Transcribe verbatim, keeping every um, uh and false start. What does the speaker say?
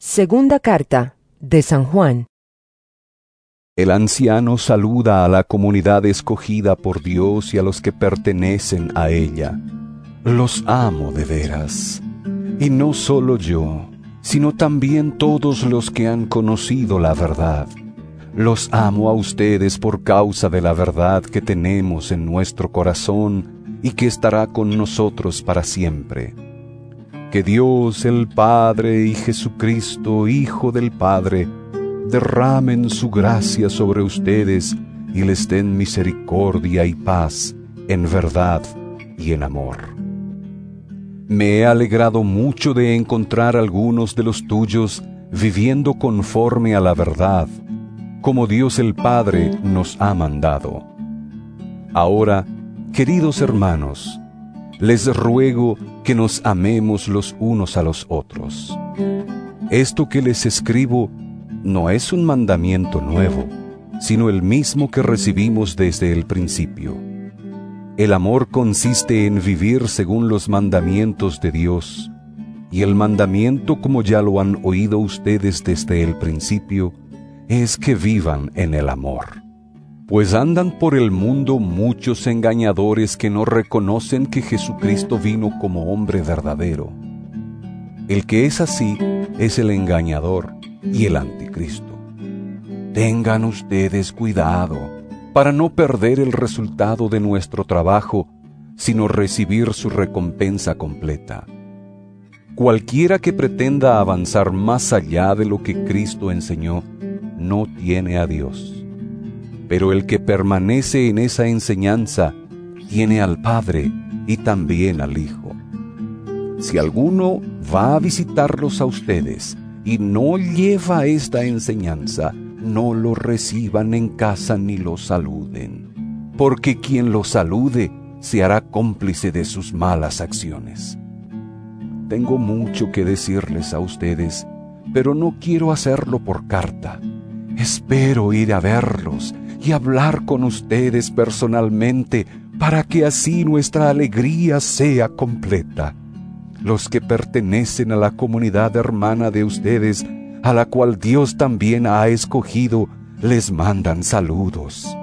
Segunda carta de San Juan. El anciano saluda a la comunidad escogida por Dios y a los que pertenecen a ella. Los amo de veras. Y no solo yo, sino también todos los que han conocido la verdad. Los amo a ustedes por causa de la verdad que tenemos en nuestro corazón y que estará con nosotros para siempre. Que Dios el Padre y Jesucristo, Hijo del Padre, derramen su gracia sobre ustedes y les den misericordia y paz en verdad y en amor. Me he alegrado mucho de encontrar algunos de los tuyos viviendo conforme a la verdad, como Dios el Padre nos ha mandado. Ahora, queridos hermanos, les ruego que nos amemos los unos a los otros. Esto que les escribo no es un mandamiento nuevo, sino el mismo que recibimos desde el principio. El amor consiste en vivir según los mandamientos de Dios, y el mandamiento, como ya lo han oído ustedes desde el principio, es que vivan en el amor. Pues andan por el mundo muchos engañadores que no reconocen que Jesucristo vino como hombre verdadero. El que es así es el engañador y el anticristo. Tengan ustedes cuidado para no perder el resultado de nuestro trabajo, sino recibir su recompensa completa. Cualquiera que pretenda avanzar más allá de lo que Cristo enseñó, no tiene a Dios. Pero el que permanece en esa enseñanza, tiene al Padre y también al Hijo. Si alguno va a visitarlos a ustedes y no lleva esta enseñanza, no lo reciban en casa ni lo saluden, porque quien lo salude se hará cómplice de sus malas acciones. Tengo mucho que decirles a ustedes, pero no quiero hacerlo por carta. Espero ir a verlos y hablar con ustedes personalmente para que así nuestra alegría sea completa. Los que pertenecen a la comunidad hermana de ustedes, a la cual Dios también ha escogido, les mandan saludos.